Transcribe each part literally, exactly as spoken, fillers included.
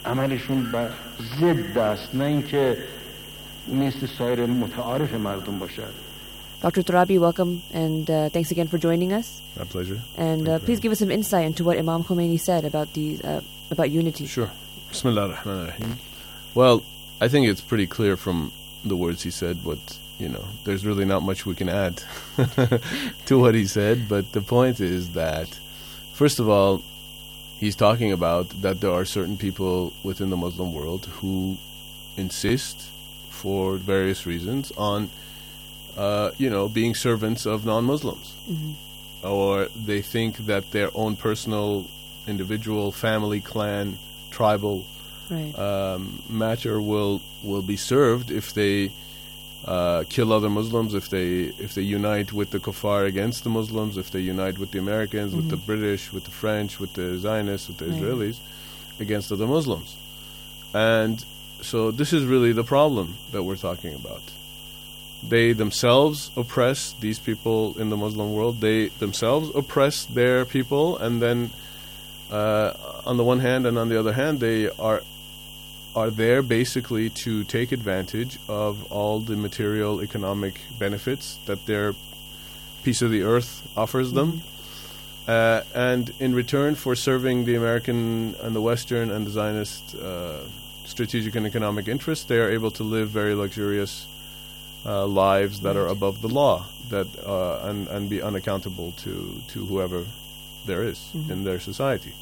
عملشون بر ضد است، نه اینکه مثل سایر متعارف مردم باشد. Doctor Turabi, welcome, and uh, thanks again for joining us. My pleasure. And uh, please give us some insight into what Imam Khomeini said about the uh, about unity. Sure. Bismillah ar-Rahman ar-Rahim. Well, I think it's pretty clear from the words he said, but, you know, there's really not much we can add to what he said. But the point is that, first of all, he's talking about that there are certain people within the Muslim world who insist, for various reasons, on Uh, you know, being servants of non-Muslims. Mm-hmm. Or they think that their own personal, individual, family, clan, tribal right. um, matter will will be served if they uh, kill other Muslims, if they if they unite with the kuffar against the Muslims, if they unite with the Americans, mm-hmm. with the British, with the French, with the Zionists, with the right. Israelis, against other Muslims. And so this is really the problem that we're talking about. They themselves oppress these people in the Muslim world. They themselves oppress their people, and then uh, on the one hand and on the other hand, they are are there basically to take advantage of all the material economic benefits that their piece of the earth offers them. Mm-hmm. Uh, and in return for serving the American and the Western and the Zionist uh, strategic and economic interests, they are able to live very luxurious Uh, lives that are above the law, that uh, and and be unaccountable to to whoever there is mm-hmm. in their society.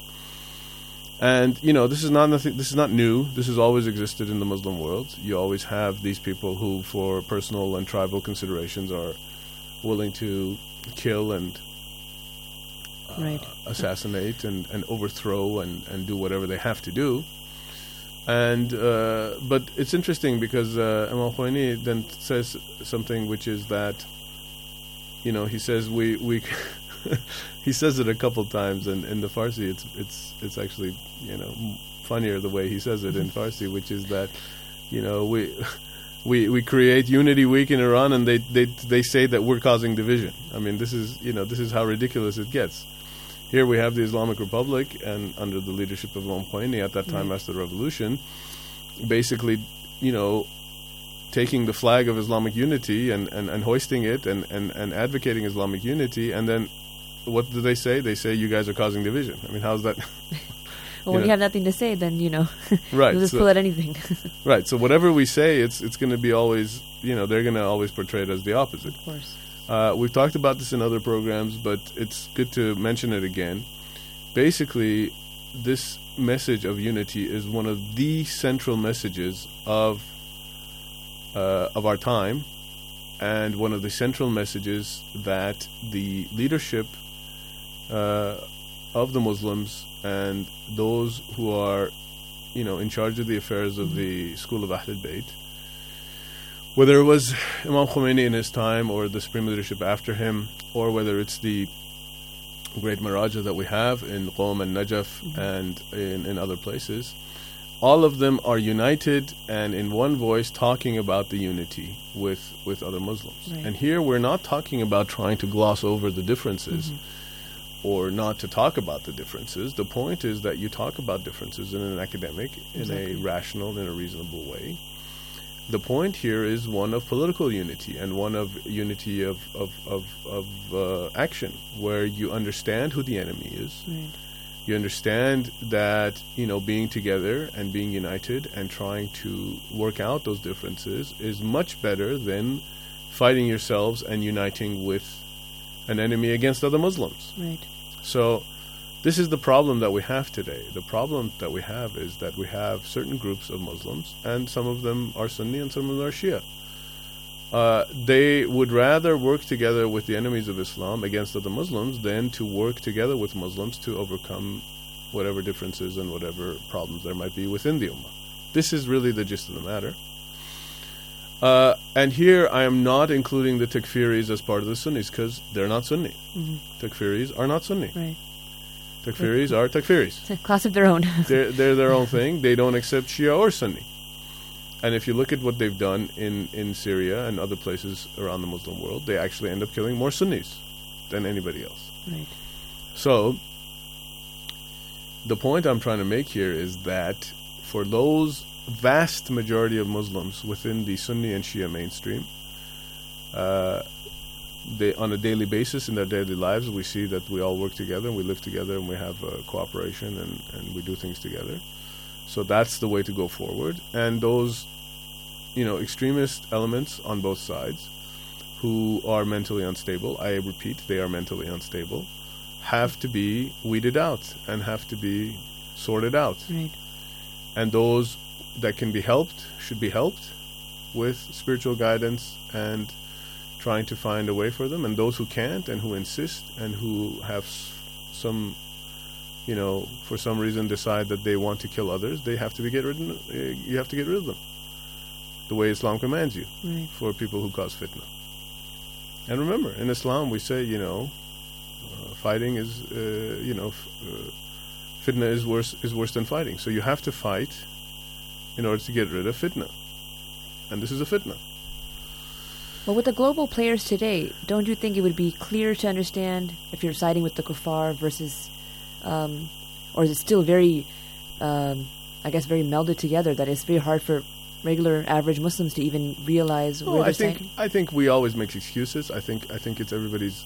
And you know, this is not nothing. This is not new. This has always existed in the Muslim world. You always have these people who, for personal and tribal considerations, are willing to kill and uh, right. assassinate and, and overthrow and, and do whatever they have to do. And uh, but it's interesting because uh, Imam Khomeini then says something which is that, you know, he says we we he says it a couple times, and in the Farsi it's it's it's actually, you know, funnier the way he says it in Farsi, which is that, you know, we we we create Unity Week in Iran, and they they they say that we're causing division. I mean, this is, you know, this is how ridiculous it gets. Here we have the Islamic Republic, and under the leadership of Imam Khomeini at that time, mm-hmm. after the revolution, basically, you know, taking the flag of Islamic unity and, and, and hoisting it and, and, and advocating Islamic unity, and then what do they say? They say you guys are causing division. I mean, how's that? Well, you when know? you have nothing to say, then, you know, right, you'll just so, pull at anything. Right, so whatever we say, it's it's going to be always, you know, they're going to always portray it as the opposite. Of course. Uh, we've talked about this in other programs, but it's good to mention it again. Basically, this message of unity is one of the central messages of uh, of our time, and one of the central messages that the leadership uh, of the Muslims and those who are, you know, in charge of the affairs of the school of Ahl al-Bayt, whether it was Imam Khomeini in his time or the supreme leadership after him, or whether it's the great maraja that we have in Qom and Najaf mm-hmm. and in, in other places, all of them are united and in one voice talking about the unity with, with other Muslims. Right. And here we're not talking about trying to gloss over the differences mm-hmm. or not to talk about the differences. The point is that you talk about differences in an academic, exactly. in a rational, in a reasonable way. The point here is one of political unity and one of unity of of of, of uh, action, where you understand who the enemy is. Right. You understand that, you know, being together and being united and trying to work out those differences is much better than fighting yourselves and uniting with an enemy against other Muslims. Right. So this is the problem that we have today. The problem that we have is that we have certain groups of Muslims, and some of them are Sunni and some of them are Shia. Uh, they would rather work together with the enemies of Islam against other Muslims than to work together with Muslims to overcome whatever differences and whatever problems there might be within the Ummah. This is really the gist of the matter. Uh, and here I am not including the Takfiris as part of the Sunnis, because they're not Sunni. Mm-hmm. Takfiris are not Sunni. Right. Takfiris are Takfiris. It's a class of their own. they're, they're their own thing. They don't accept Shia or Sunni. And if you look at what they've done in, in Syria and other places around the Muslim world, they actually end up killing more Sunnis than anybody else. Right. So, the point I'm trying to make here is that for those vast majority of Muslims within the Sunni and Shia mainstream, uh, they on a daily basis in their daily lives, we see that we all work together and we live together and we have uh, cooperation and, and we do things together. So that's the way to go forward. And those, you know, extremist elements on both sides who are mentally unstable, I repeat, they are mentally unstable, have to be weeded out and have to be sorted out. Right. And those that can be helped should be helped with spiritual guidance and trying to find a way for them. And those who can't and who insist and who have s- some, you know, for some reason decide that they want to kill others, they have to be get rid of, uh, you have to get rid of them the way Islam commands you, Right. for people who cause fitna. And remember, in Islam we say, you know, uh, fighting is, uh, you know, f- uh, fitna is worse is worse than fighting. So you have to fight in order to get rid of fitna. And this is a fitna. Well, with the global players today, don't you think it would be clear to understand if you're siding with the kuffar versus, um, or is it still very, um, I guess, very melded together that it's very hard for regular average Muslims to even realize No, where I they're think siding? I think we always make excuses. I think I think it's everybody's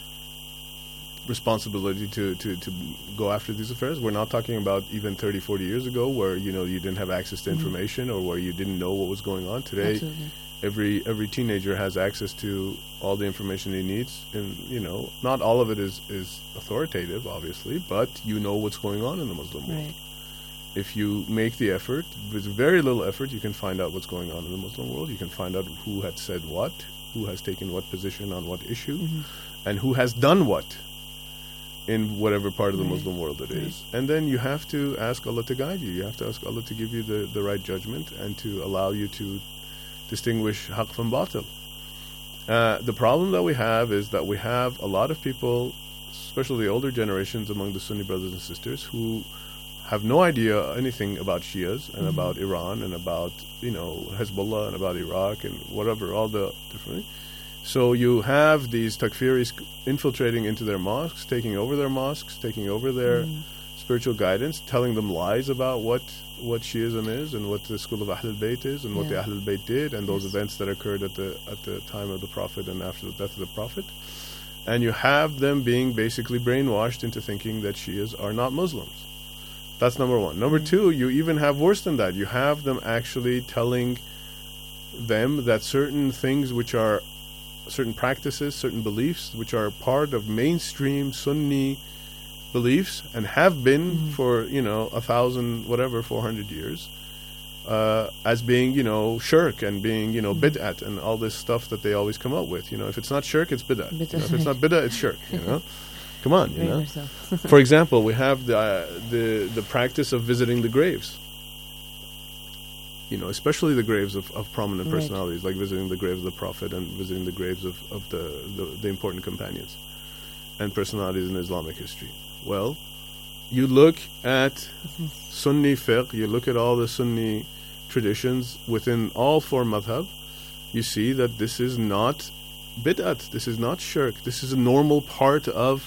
responsibility to, to, to go after these affairs. We're not talking about even thirty, forty years ago where, you know, you didn't have access to Mhm. information or where you didn't know what was going on. Today, Absolutely. every every teenager has access to all the information he needs. And, you know, not all of it is, is authoritative, obviously, but you know what's going on in the Muslim world. Right. If you make the effort, with very little effort, you can find out what's going on in the Muslim world. You can find out who had said what, who has taken what position on what issue, Mhm. and who has done what in whatever part of the Right. Muslim world it is. Right. And then you have to ask Allah to guide you. You have to ask Allah to give you the, the right judgment and to allow you to distinguish haqq from batil. Uh, the problem that we have is that we have a lot of people, especially the older generations among the Sunni brothers and sisters, who have no idea anything about Shias and Mhm. about Iran and about, you know, Hezbollah and about Iraq and whatever, all the different. So you have these takfiris infiltrating into their mosques, taking over their mosques, taking over their Mm. spiritual guidance, telling them lies about what, what Shiism is and what the school of Ahlul Bayt is and what Yeah. the Ahlul Bayt did and those Yes. events that occurred at the at the time of the Prophet and after the death of the Prophet. And you have them being basically brainwashed into thinking that Shias are not Muslims. That's number one. Number Mm. two, you even have worse than that. You have them actually telling them that certain things which are certain practices, certain beliefs, which are part of mainstream Sunni beliefs and have been Mhm. for, you know, a thousand, whatever, four hundred years, uh, as being, you know, shirk and being, you know, Mhm. bid'at and all this stuff that they always come up with. You know, if it's not shirk, it's bid'at. You Bid'at, know, if it's not right. bid'at, it's shirk, you know. Come on, you Very know. much so. For example, we have the, uh, the the practice of visiting the graves. You know, especially the graves of, of prominent Right. personalities, like visiting the graves of the Prophet and visiting the graves of, of the, the, the important companions and personalities in Islamic history. Well, you look at Sunni fiqh, you look at all the Sunni traditions within all four madhab, you see that this is not bid'at, this is not shirk, this is a normal part of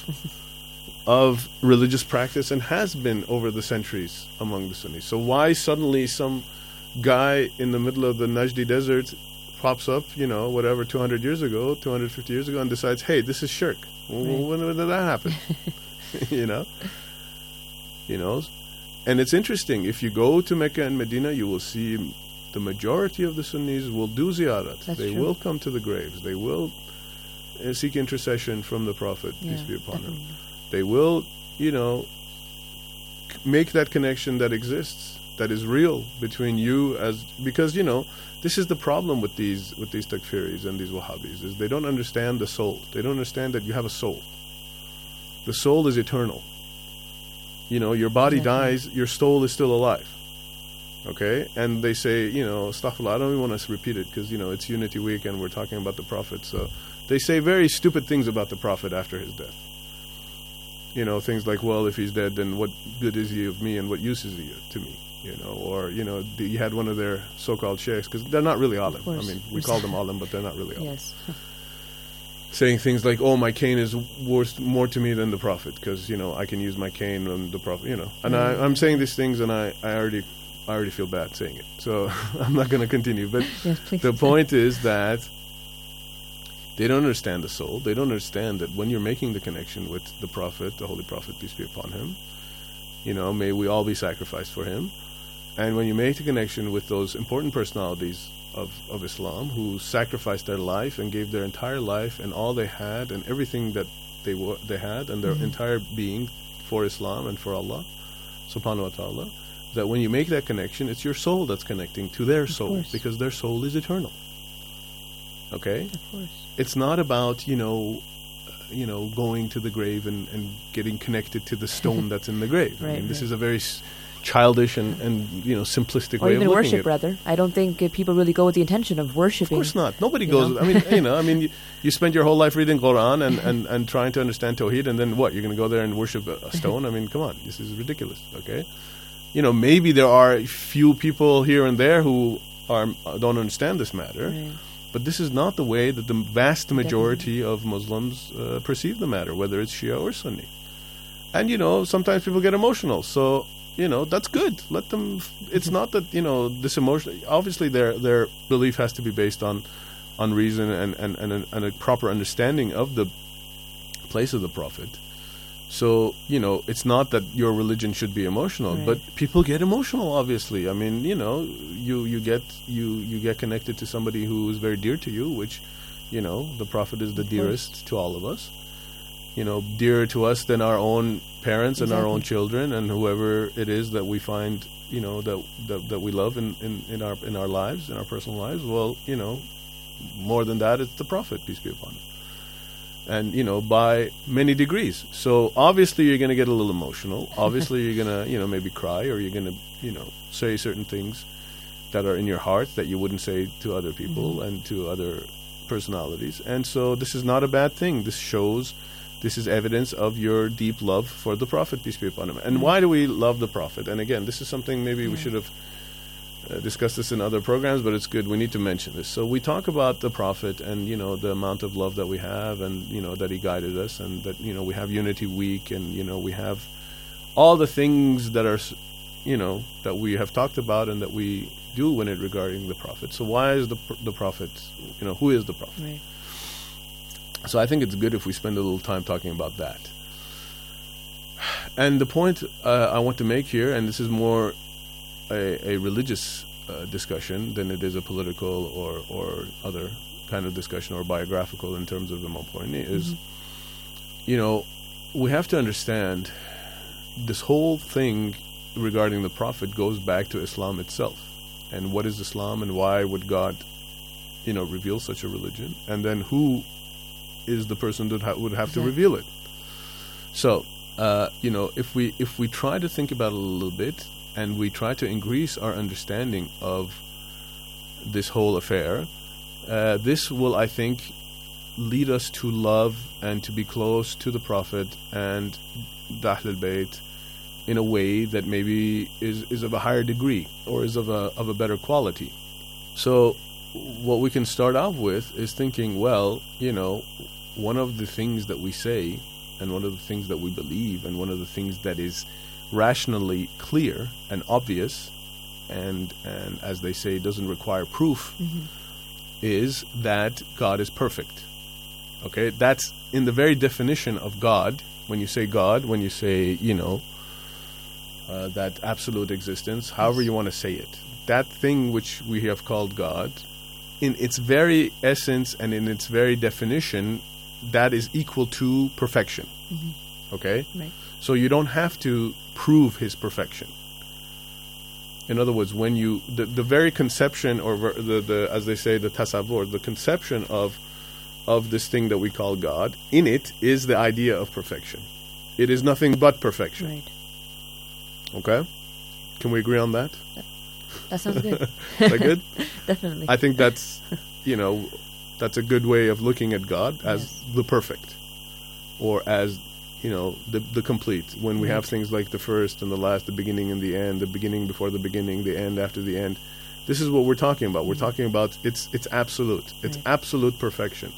of religious practice and has been over the centuries among the Sunnis. So why suddenly some guy in the middle of the Najdi desert pops up, you know, whatever, two hundred years ago, two hundred fifty years ago, and decides, hey, this is shirk? Well, Right. when, when did that happen? you know? You know? And it's interesting, if you go to Mecca and Medina, you will see the majority of the Sunnis will do ziyarat. That's they true. will come to the graves. They will uh, seek intercession from the Prophet, Yeah, peace be upon him. definitely. They will, you know, c- make that connection that exists, that is real between you as, because, you know, this is the problem with these with these takfiris and these Wahhabis, is they don't understand the soul. They don't understand that you have a soul. The soul is eternal. You know, your body Exactly. dies, your soul is still alive. Okay? And they say, you know, astaghfirullah, I don't even want to repeat it because, you know, it's Unity Week and we're talking about the Prophet. So they say very stupid things about the Prophet after his death. You know, things like, well, if he's dead, then what good is he of me and what use is he to me? You know, or, you know, the, you had one of their so-called sheikhs, because they're not really alim. I course. mean, we call them alim, but they're not really alim. Yes. Saying things like, oh, my cane is worth more to me than the Prophet, because, you know, I can use my cane and the Prophet, you know. And I, I'm saying these things, and I, I already I already feel bad saying it, so I'm not going to continue. But Yes, please. the point is that they don't understand the soul. They don't understand that when you're making the connection with the Prophet, the Holy Prophet, peace be upon him, you know, may we all be sacrificed for him. And when you make the connection with those important personalities of, of Islam who sacrificed their life and gave their entire life and all they had and everything that they were, they had and their Mhm. entire being for Islam and for Allah, subhanahu wa ta'ala, that when you make that connection, it's your soul that's connecting to their Of soul course. because their soul is eternal. Okay? Of course. It's not about, you know, uh, you know, going to the grave and, and getting connected to the stone that's in the grave. I Right, mean, this right. is a very s- childish and, and, you know, simplistic Or way even of looking worship, at it. rather. I don't think uh, people really go with the intention of Of worshiping. course not. Nobody you goes. know? I mean, you know, I mean, you, you spend your whole life reading Quran and, and, and trying to understand Tawheed, and then what? You're going to go there and worship a, a stone? I mean, come on, this is ridiculous. Okay, you know, maybe there are few people here and there who are uh, don't understand this matter, Right. but this is not the way that the vast majority of Muslims uh, perceive the matter, whether it's Shia or Sunni. And you know, sometimes people get emotional, so. You know, that's good. Let them. F- it's not that, you know, this emotion. Obviously, their their belief has to be based on, on reason and and, and, a, and a proper understanding of the place of the Prophet. So, you know, it's not that your religion should be emotional, Right. but people get emotional. Obviously, I mean, you know, you you get you you get connected to somebody who is very dear to you, which, you know, the Prophet is the Of course. dearest to all of us. You know, dearer to us than our own parents and our own Exactly. children and whoever it is that we find, you know, that that, that we love in, in, in our in our lives, in our personal lives. Well, you know, more than that, it's the Prophet, peace be upon him. And, you know, by many degrees. So obviously you're going to get a little emotional. Obviously you're going to, you know, maybe cry, or you're going to, you know, say certain things that are in your heart that you wouldn't say to other people Mhm. and to other personalities. And so this is not a bad thing. This shows, this is evidence of your deep love for the Prophet, peace be upon him. And Mhm. why do we love the Prophet? And again, this is something maybe we Yeah. should have uh, discussed this in other programs, but it's good. We need to mention this. So we talk about the Prophet and, you know, the amount of love that we have, and, you know, that he guided us, and that, you know, we have Unity Week, and, you know, we have all the things that are, s- you know, that we have talked about and that we do when it regarding the Prophet. So why is the pr- the Prophet, you know, who is the Prophet? Right. So I think it's good if we spend a little time talking about that. And the point uh, I want to make here, and this is more a, a religious uh, discussion than it is a political or, or other kind of discussion or biographical in terms of Imam Khomeini, is, Mhm. you know, we have to understand this whole thing regarding the Prophet goes back to Islam itself. And what is Islam, and why would God, you know, reveal such a religion? And then who is the person that ha- would have to Exactly. reveal it? So, uh, you know, if we if we try to think about it a little bit, and we try to increase our understanding of this whole affair, uh, this will, I think, lead us to love and to be close to the Prophet and the Ahl al-Bayt in a way that maybe is, is of a higher degree or is of a of a better quality. So what we can start off with is thinking, well, you know, one of the things that we say and one of the things that we believe and one of the things that is rationally clear and obvious and, and as they say, doesn't require proof, Mhm. is that God is perfect. Okay? That's in the very definition of God. When you say God, when you say, you know, uh, that absolute existence, however you want to say it, that thing which we have called God, in its very essence and in its very definition, that is equal to perfection. Mhm. Okay? Right. So you don't have to prove his perfection. In other words, when you the, the very conception, or ver- the, the as they say, the tasavvur, the conception of of this thing that we call God, in it is the idea of perfection. It is nothing but perfection. Right. Okay? Can we agree on that? That sounds good. Is that good? Definitely. I think that's, you know, that's a good way of looking at God, as Yes. the perfect, or as, you know, the the complete. When we have Right. things like the first and the last, the beginning and the end, the beginning before the beginning, the end after the end. This is what we're talking about. We're Mhm. talking about it's it's absolute. It's Right. absolute perfection.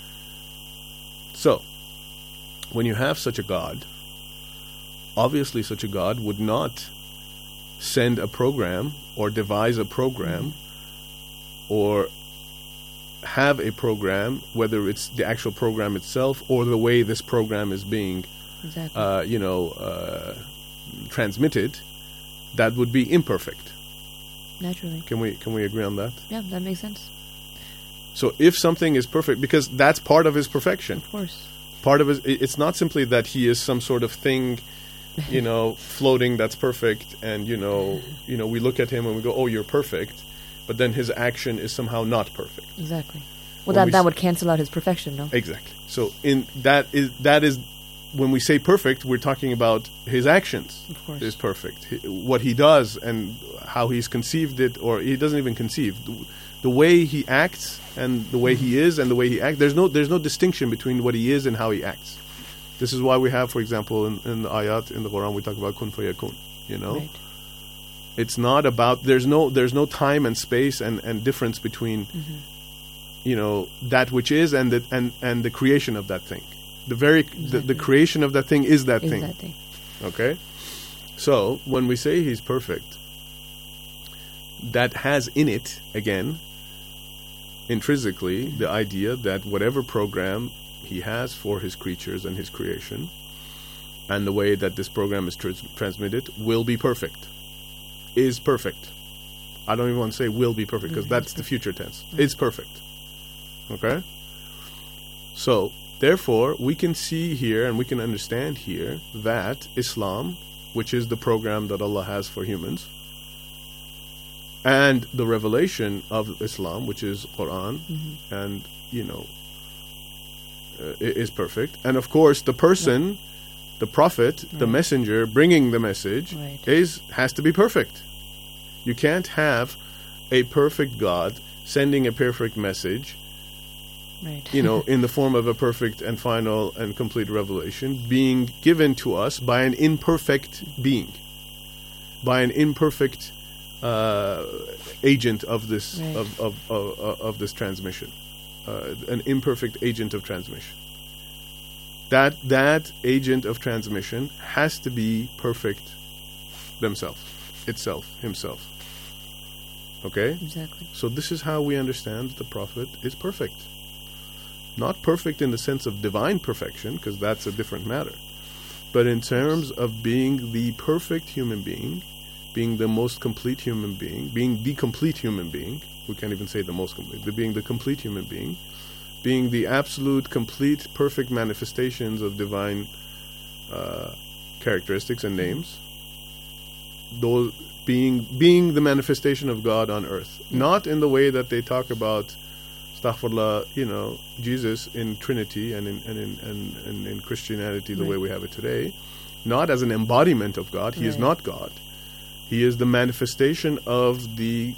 So, when you have such a God, obviously such a God would not send a program or devise a program or have a program, whether it's the actual program itself or the way this program is being, Exactly. uh, you know, uh, transmitted, that would be imperfect. Naturally. Can we can we agree on that? Yeah, that makes sense. So if something is perfect, because that's part of his perfection. Of course. Part of his, it- it's not simply that he is some sort of thing, you know, floating that's perfect, and you know, you know, we look at him and we go, "Oh, you're perfect," but then his action is somehow not perfect. Exactly. Well, When that, we that s- would cancel out his perfection, no? Exactly. So in that is that is when we say perfect, we're talking about his actions. Of course. Is perfect. He- What he does and how he's conceived it, or he doesn't even conceive. The, the way he acts and the way he is and the way he acts. There's no there's no distinction between what he is and how he acts. This is why we have, for example, in, in the ayat in the Quran, we talk about kun fayakun. You know, Right. it's not about there's no there's no time and space and, and difference between you know that which is and the and, and the creation of that thing. The very the, the Exactly. creation of that thing is that Is thing. that thing. Okay? So, when we say he's perfect, that has in it, again, intrinsically, the idea that whatever program he has for his creatures and his creation, and the way that this program is trans- transmitted, will be perfect. Is perfect. I don't even want to say will be perfect, because that's the future tense. It's perfect. Okay? So, therefore, we can see here and we can understand here that Islam, which is the program that Allah has for humans, and the revelation of Islam, which is Quran, and, you know, uh, i- is perfect. And of course, the person, the prophet, the Right. messenger bringing the message Right. is has to be perfect. You can't have a perfect God sending a perfect message, Right. you know, in the form of a perfect and final and complete revelation being given to us by an imperfect being, by an imperfect uh, agent of this Right. of, of, of, of of this transmission, uh, an imperfect agent of transmission. That that agent of transmission has to be perfect themselves, itself, himself. Okay? Exactly. So this is how we understand the Prophet is perfect. Not perfect in the sense of divine perfection, because that's a different matter. But in terms of being the perfect human being, being the most complete human being, being the complete human being, we can't even say the most complete, but being the complete human being, being the absolute, complete, perfect manifestations of divine uh, characteristics and names, those being being the manifestation of God on earth, not in the way that they talk about, astaghfirullah, you know, Jesus in Trinity and in and in and, and in Christianity the Right. way we have it today, not as an embodiment of God. He is Right. not God. He is the manifestation of the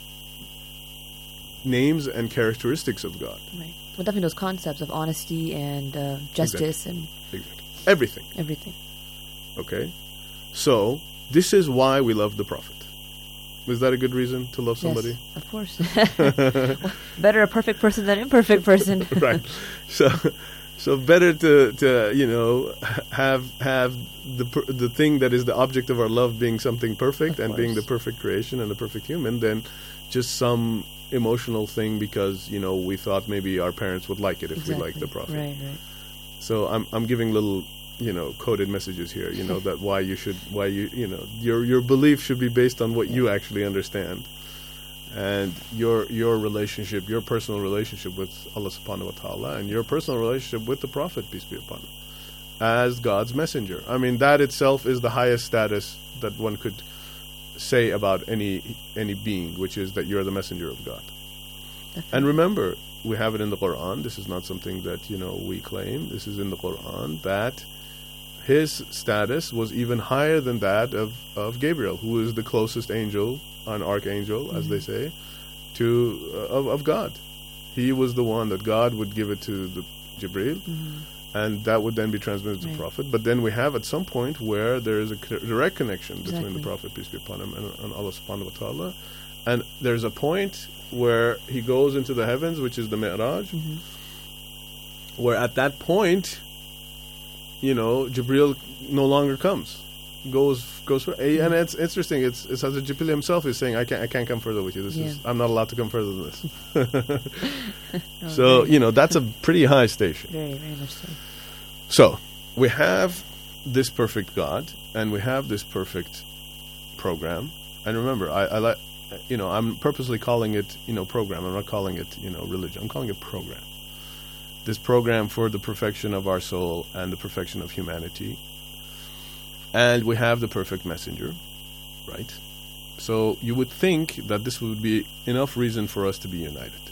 names and characteristics of God. Right. Well, definitely those concepts of honesty and uh, justice and Everything. everything. Okay? So, this is why we love the Prophet. Is that a good reason to love somebody? Yes, of course. Well, better a perfect person than an imperfect person. Right. So, so better to, to you know have have the per- the thing that is the object of our love being something perfect Of and being the course. perfect creation and the perfect human than just some emotional thing because you know we thought maybe our parents would like it if we liked the Prophet. Right, right. So I'm I'm giving little you know coded messages here. You know that why you should why you you know your your belief should be based on what you actually understand, and your your relationship, your personal relationship with Allah Subhanahu wa Taala, and your personal relationship with the Prophet, peace be upon him, as God's messenger. I mean that itself is the highest status that one could say about any any being, which is that you're the messenger of God. Definitely. And remember, we have it in the Quran. This is not something that, you know, we claim. This is in the Quran that his status was even higher than that of, of Gabriel, who is the closest angel, an archangel, mm-hmm. as they say, to uh, of, of God. He was the one that God would give it to the Jibreel, mm-hmm. and that would then be transmitted to right. the Prophet. But then we have at some point where there is a c- direct connection exactly. between the Prophet, peace be upon him, and, and Allah subhanahu wa ta'ala. And there's a point where he goes into the heavens, which is the Mi'raj, mm-hmm. where at that point, you know, Jibreel no longer comes. goes goes for, and it's interesting. It's, it's Hazrat Jibril himself is saying, I can't I can't come further with you. This Yeah. is I'm not allowed to come further than this. Oh, So very, you know that's a pretty high station. very, very much so. So we have this perfect God, and we have this perfect program. And remember, I, I like, you know, I'm purposely calling it, you know, program. I'm not calling it, you know, religion. I'm calling it program. This program for the perfection of our soul and the perfection of humanity. And we have the perfect messenger, right? So you would think that this would be enough reason for us to be united.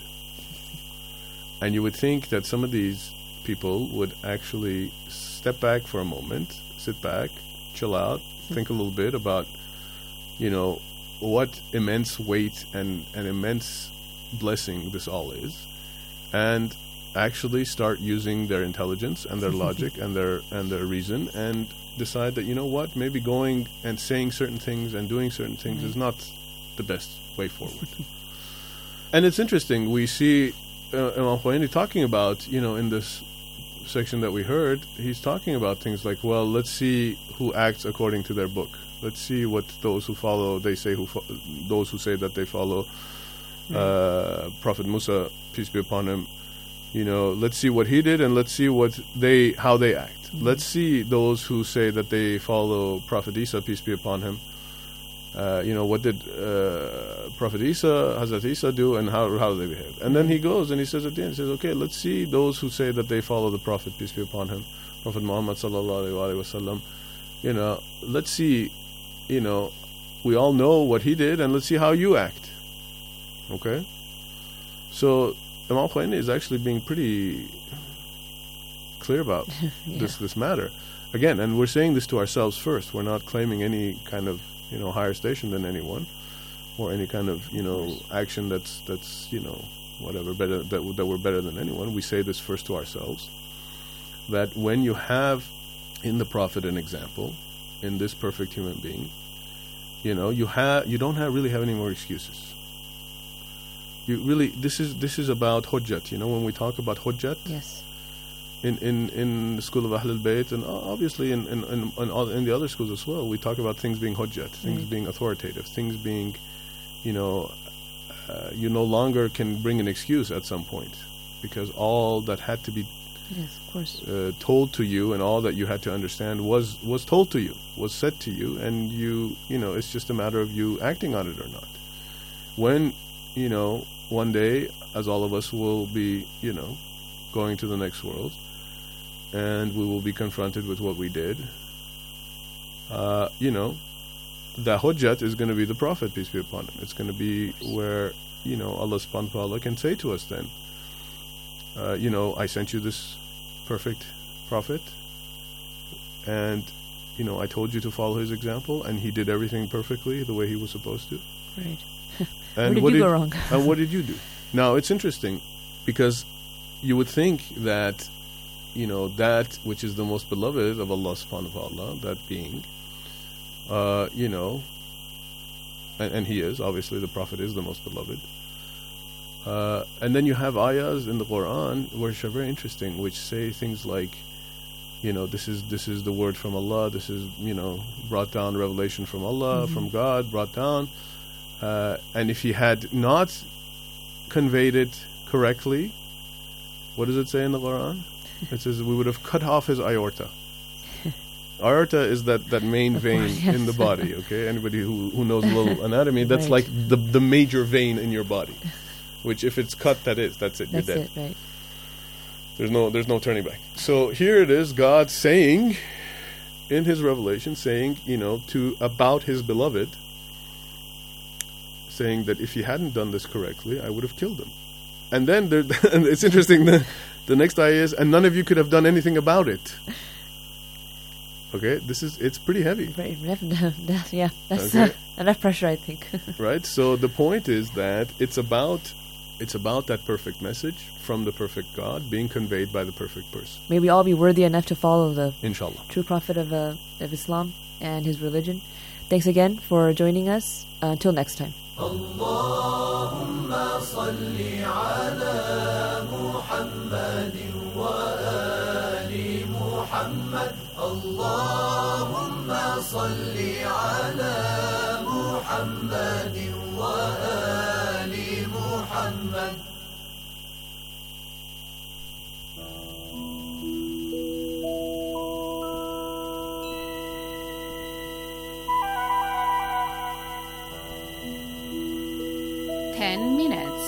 And you would think that some of these people would actually step back for a moment, sit back, chill out, think a little bit about, you know, what immense weight and, and immense blessing this all is, and actually start using their intelligence and their logic and their and their reason, and decide that, you know what, maybe going and saying certain things and doing certain things Right. is not the best way forward. And it's interesting, we see uh, Imam Khomeini talking about, you know, in this section that we heard, he's talking about things like, well, let's see who acts according to their book. Let's see what those who follow, they say, who fo- those who say that they follow uh, Prophet Musa, peace be upon him, you know, let's see what he did, and let's see what they, how they act. Mhm. Let's see those who say that they follow Prophet Isa, peace be upon him. Uh, you know, what did uh, Prophet Isa, Hazrat Isa do, and how how do they behave? And then he goes and he says at the end, he says, okay, let's see those who say that they follow the Prophet, peace be upon him, Prophet Muhammad sallallahu alaihi wasallam. You know, let's see, you know, we all know what he did, and let's see how you act. Okay? So Imam Khomeini is actually being pretty clear about Yeah. this this matter. Again, and we're saying this to ourselves first. We're not claiming any kind of, you know, higher station than anyone, or any kind of, you know, action that's that's you know, whatever, better, that that we're better than anyone. We say this first to ourselves, that when you have in the Prophet an example, in this perfect human being, you know, you have you don't have really have any more excuses. You really, this is this is about hujjat. You know, when we talk about hujjat, Yes. in, in, in the school of Ahlul Bayt, and obviously in in, in, in, all, in the other schools as well, we talk about things being hujjat, things Right. being authoritative, things being, you know, uh, you no longer can bring an excuse at some point, because all that had to be Yes, of course. uh, told to you, and all that you had to understand was was told to you, was said to you, and you you know, it's just a matter of you acting on it or not. When, you know, one day, as all of us will be, you know, going to the next world, and we will be confronted with what we did, uh, you know, the hujjat is going to be the Prophet, peace be upon him. It's going to be where, you know, Allah subhanahu wa ta'ala can say to us then, uh, you know, I sent you this perfect Prophet, and, you know, I told you to follow his example, and he did everything perfectly the way he was supposed to. Right. And Where did what you did, go wrong? and what did you do? Now, it's interesting, because you would think that, you know, that which is the most beloved of Allah subhanahu wa ta'ala, that being, uh, you know, and, and he is, obviously the Prophet is the most beloved. Uh, and then you have ayahs in the Quran which are very interesting, which say things like, you know, this is this is the word from Allah, this is, you know, brought down revelation from Allah, Mhm. from God, brought down. Uh, and if he had not conveyed it correctly, what does it say in the Quran? It says we would have cut off his aorta. Aorta is that, that main Of vein course, yes. in the body, okay? Anybody who, who knows a little anatomy, that's Right. like the the major vein in your body, which if it's cut, that is, that's it, That's you're dead. it, right. There's no there's no turning back. So here it is, God saying in his revelation, saying, you know, to about his beloved, saying that if he hadn't done this correctly, I would have killed him. And then there, and it's interesting, the, the next ayah is, and none of you could have done anything about it. Okay, this is, it's pretty heavy, Right. That- yeah, that's Okay. uh, enough pressure, I think. right? So the point is that it's about, it's about that perfect message from the perfect God being conveyed by the perfect person, May we all be worthy enough to follow the inshallah. true prophet of, uh, of Islam and his religion. Thanks again for joining us. Uh, until next time. اللهم صل على محمد وآل محمد اللهم صل صل على محمد وآل محمد. Ten minutes.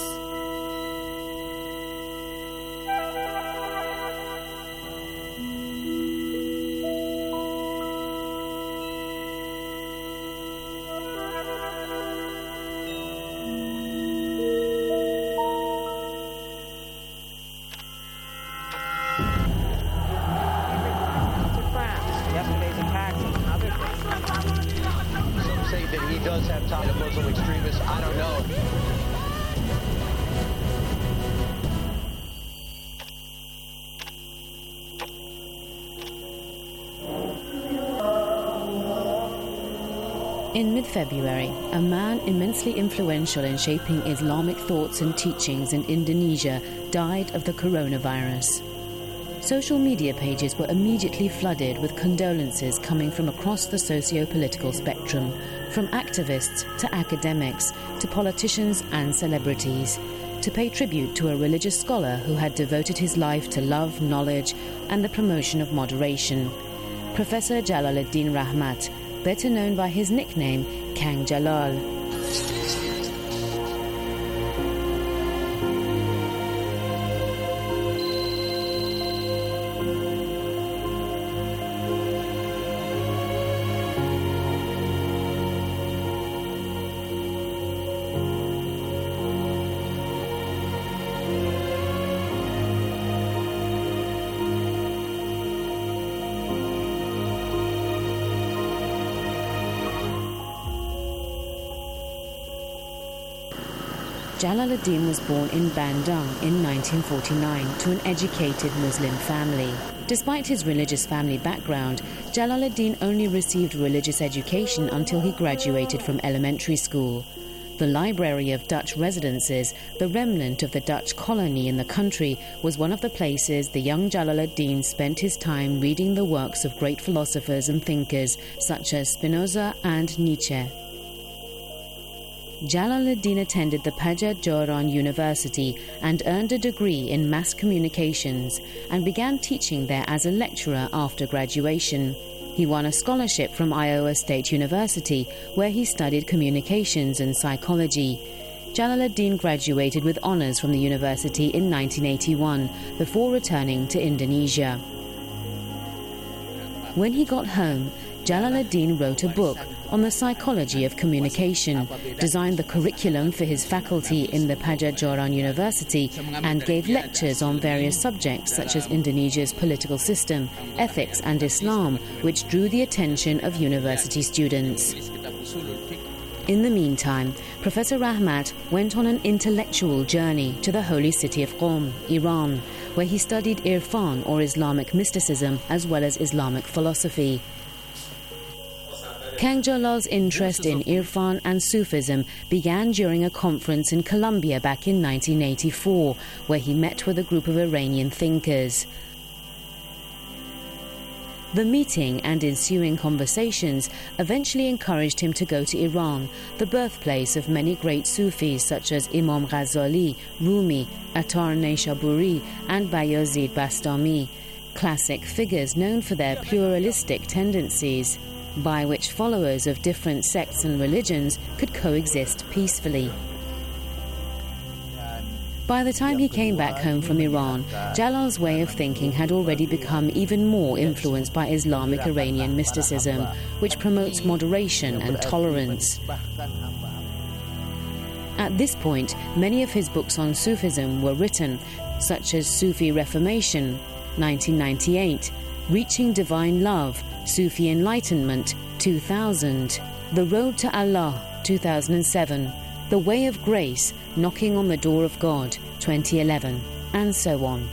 Yesterday's attacks and other things. Some say that he does have ties to Muslim extremists. I don't know. In mid-February, a man immensely influential in shaping Islamic thoughts and teachings in Indonesia died of the coronavirus. Social media pages were immediately flooded with condolences coming from across the socio-political spectrum, from activists to academics to politicians and celebrities, to pay tribute to a religious scholar who had devoted his life to love, knowledge, and the promotion of moderation. Professor Jalaluddin Rahmat, better known by his nickname, Kang Jalal. Jalaluddin was born in Bandung in nineteen forty-nine to an educated Muslim family. Despite his religious family background, Jalaluddin only received religious education until he graduated from elementary school. The Library of Dutch Residences, the remnant of the Dutch colony in the country, was one of the places the young Jalaluddin spent his time reading the works of great philosophers and thinkers such as Spinoza and Nietzsche. Jalaluddin attended the Padjat Joran University and earned a degree in mass communications and began teaching there as a lecturer after graduation. He won a scholarship from Iowa State University, where he studied communications and psychology. Jalaluddin graduated with honors from the university in nineteen eighty-one, before returning to Indonesia. When he got home, Jalaluddin wrote a book on the psychology of communication, designed the curriculum for his faculty in the Padjat Joran University, and gave lectures on various subjects such as Indonesia's political system, ethics and Islam, which drew the attention of university students. In the meantime, Professor Rahmat went on an intellectual journey to the holy city of Qom, Iran, where he studied Irfan, or Islamic mysticism, as well as Islamic philosophy. Kang Jalal's interest in Irfan and Sufism began during a conference in Colombia back in nineteen eighty-four, where he met with a group of Iranian thinkers. The meeting and ensuing conversations eventually encouraged him to go to Iran, the birthplace of many great Sufis such as Imam Ghazali, Rumi, Attar Nayshaburi and Bayazid Bastami, classic figures known for their pluralistic tendencies, by which followers of different sects and religions could coexist peacefully. By the time he came back home from Iran, Jalal's way of thinking had already become even more influenced by Islamic Iranian mysticism, which promotes moderation and tolerance. At this point, many of his books on Sufism were written, such as Sufi Reformation, nineteen ninety-eight, Reaching Divine Love, Sufi Enlightenment, two thousand, The Road to Allah, two thousand seven, The Way of Grace, Knocking on the Door of God, twenty eleven, and so on.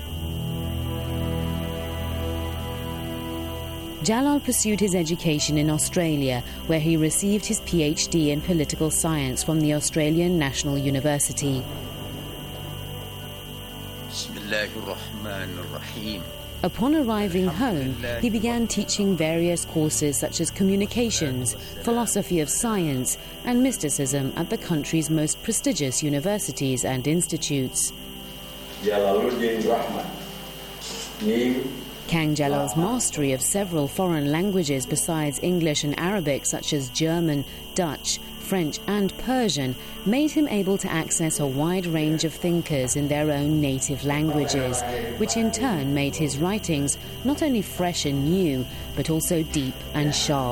Jalal pursued his education in Australia, where he received his PhD in political science from the Australian National University. Bismillahir Rahmanir Rahim. Upon arriving home, he began teaching various courses such as communications, philosophy of science, and mysticism at the country's most prestigious universities and institutes. Jalaluddin Rahmat. Name. Kang Jalal's mastery of several foreign languages besides English and Arabic, such as German, Dutch, French and Persian, made him able to access a wide range of thinkers in their own native languages, which in turn made his writings not only fresh and new, but also deep and sharp.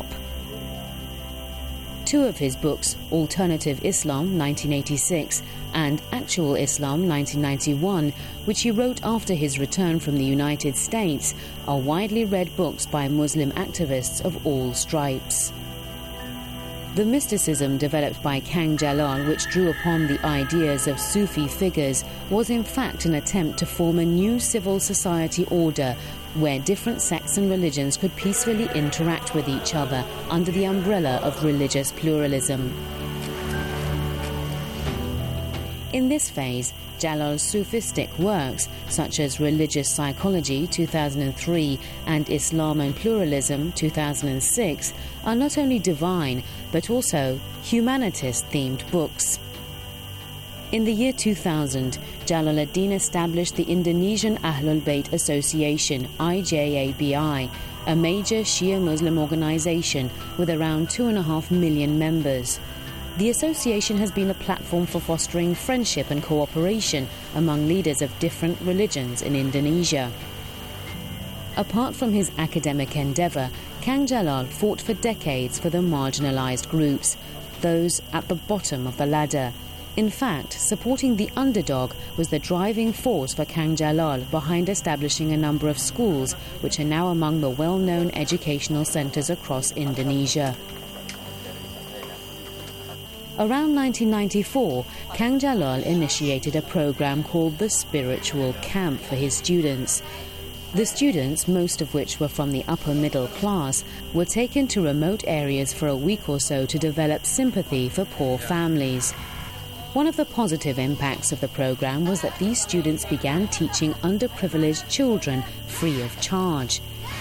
Two of his books, Alternative Islam, nineteen eighty-six, and Actual Islam, nineteen ninety-one, which he wrote after his return from the United States, are widely read books by Muslim activists of all stripes. The mysticism developed by Kang Jalal, which drew upon the ideas of Sufi figures, was in fact an attempt to form a new civil society order where different sects and religions could peacefully interact with each other under the umbrella of religious pluralism. In this phase, Jalal's Sufistic works, such as Religious Psychology, two thousand three, and Islam and Pluralism, two thousand six, are not only divine, but also humanitist-themed books. In the year two thousand, Jalaluddin established the Indonesian Ahlul Bayt Association, I J A B I, a major Shia Muslim organization with around two and a half million members. The association has been a platform for fostering friendship and cooperation among leaders of different religions in Indonesia. Apart from his academic endeavour, Kang Jalal fought for decades for the marginalised groups, those at the bottom of the ladder. In fact, supporting the underdog was the driving force for Kang Jalal behind establishing a number of schools, which are now among the well-known educational centres across Indonesia. Around nineteen ninety-four, Kang Jalal initiated a program called the Spiritual Camp for his students. The students, most of which were from the upper middle class, were taken to remote areas for a week or so to develop sympathy for poor families. One of the positive impacts of the program was that these students began teaching underprivileged children free of charge.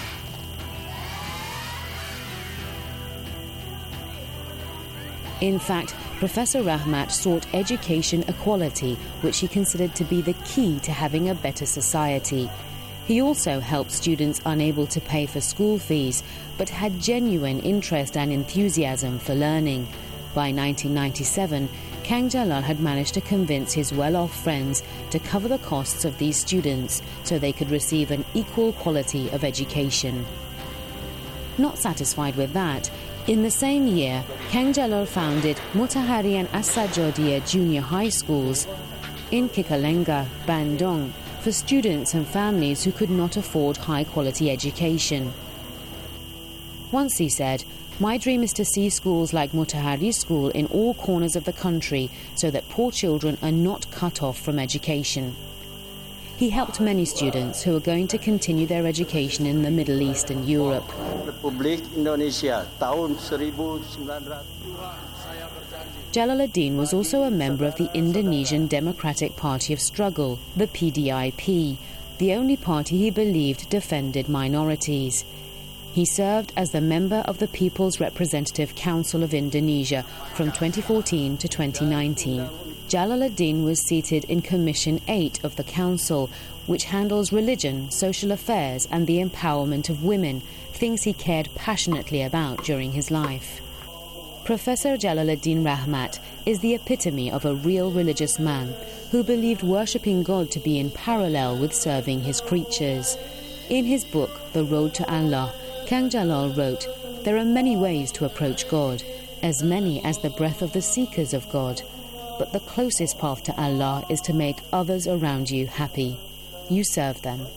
In fact, Professor Rahmat sought education equality, which he considered to be the key to having a better society. He also helped students unable to pay for school fees, but had genuine interest and enthusiasm for learning. By nineteen ninety-seven, Kang Jalal had managed to convince his well-off friends to cover the costs of these students so they could receive an equal quality of education. Not satisfied with that, in the same year, Kang Jalal founded Mutahari and As-Sajodia junior high schools in Cicalengka, Bandung, for students and families who could not afford high-quality education. Once he said, "My dream is to see schools like Mutahari School in all corners of the country so that poor children are not cut off from education." He helped many students who were going to continue their education in the Middle East and Europe. Republik Indonesia tahun seribu sembilan ratus. Jalaluddin was also a member of the Indonesian Democratic Party of Struggle, the P D I P, the only party he believed defended minorities. He served as the member of the People's Representative Council of Indonesia from twenty fourteen to twenty nineteen. Jalaluddin was seated in Commission eight of the Council, which handles religion, social affairs and the empowerment of women, things he cared passionately about during his life. Professor Jalaluddin Rahmat is the epitome of a real religious man who believed worshipping God to be in parallel with serving his creatures. In his book, The Road to Allah, Kang Jalal wrote, "There are many ways to approach God, as many as the breath of the seekers of God. But the closest path to Allah is to make others around you happy. You serve them."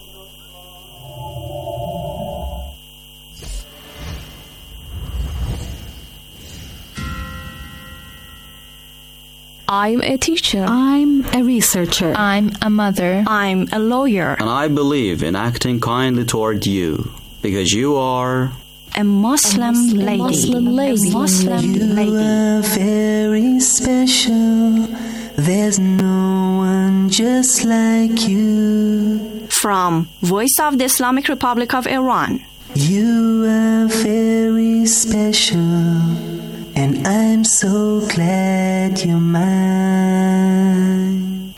I'm a teacher. I'm a researcher. I'm a mother. I'm a lawyer. And I believe in acting kindly toward you, because you are a Muslim, a Muslim lady. Muslim lady. A Muslim you lady. are very special. There's no one just like you. from Voice of the Islamic Republic of Iran. You are very special, and I'm so glad you're mine.